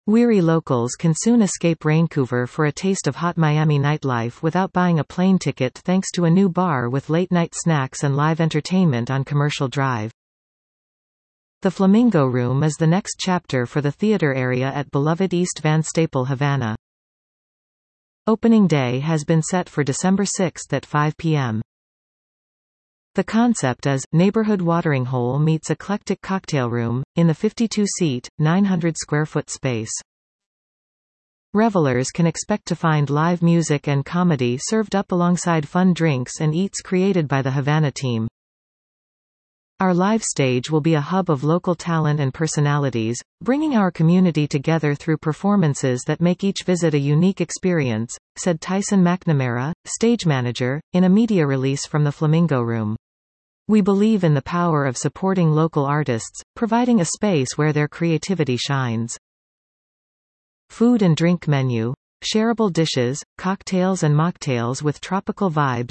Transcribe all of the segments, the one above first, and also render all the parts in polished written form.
Weary locals can soon escape Vancouver for a taste of hot Miami nightlife without buying a plane ticket thanks to a new bar with late-night snacks and live entertainment on Commercial Drive. The Flamingo Room is the next chapter for the theater area at beloved East Van Staple, Havana. Opening day has been set for December 6 at 5 p.m. The concept is, neighborhood watering hole meets eclectic cocktail room, in the 52-seat, 900-square-foot space. Revelers can expect to find live music and comedy served up alongside fun drinks and eats created by the Havana team. Our live stage will be a hub of local talent and personalities, bringing our community together through performances that make each visit a unique experience, said Tyson McNamara, stage manager, in a media release from the Flamingo Room. We believe in the power of supporting local artists, providing a space where their creativity shines. Food and drink menu. Shareable dishes, cocktails and mocktails with tropical vibes.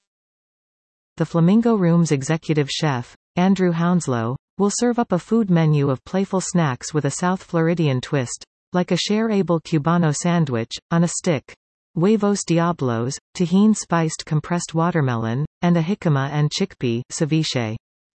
The Flamingo Room's executive chef, Andrew Hounslow, will serve up a food menu of playful snacks with a South Floridian twist, like a shareable Cubano sandwich, on a stick, huevos diablos, tahine-spiced compressed watermelon, and a jicama and chickpea ceviche.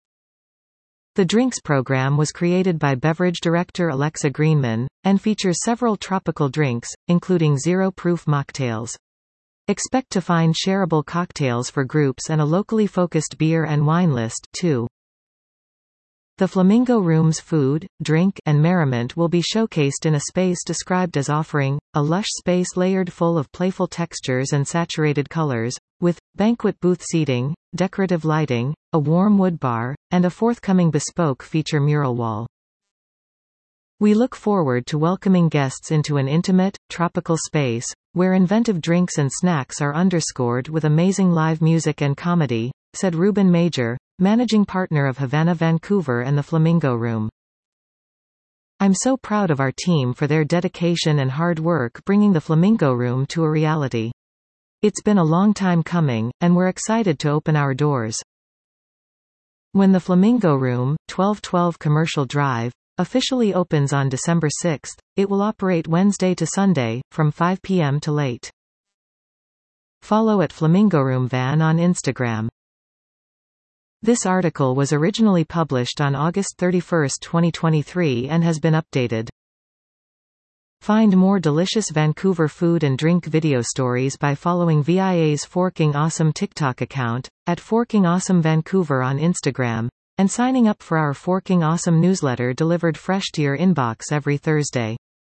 The drinks program was created by beverage director Alexa Greenman, and features several tropical drinks, including zero-proof mocktails. Expect to find shareable cocktails for groups and a locally focused beer and wine list, too. The Flamingo Room's food, drink, and merriment will be showcased in a space described as offering a lush space layered full of playful textures and saturated colors, with banquet booth seating, decorative lighting, a warm wood bar, and a forthcoming bespoke feature mural wall. We look forward to welcoming guests into an intimate, tropical space, where inventive drinks and snacks are underscored with amazing live music and comedy, said Ruben Major, managing partner of Havana Vancouver and the Flamingo Room. I'm so proud of our team for their dedication and hard work bringing the Flamingo Room to a reality. It's been a long time coming, and we're excited to open our doors. When the Flamingo Room, 1212 Commercial Drive, officially opens on December 6, it will operate Wednesday to Sunday, from 5 p.m. to late. Follow at Flamingo Room Van on Instagram. This article was originally published on August 31, 2023 and has been updated. Find more delicious Vancouver food and drink video stories by following VIA's Forking Awesome TikTok account, at Forking Awesome Vancouver on Instagram, and signing up for our Forking Awesome newsletter delivered fresh to your inbox every Thursday.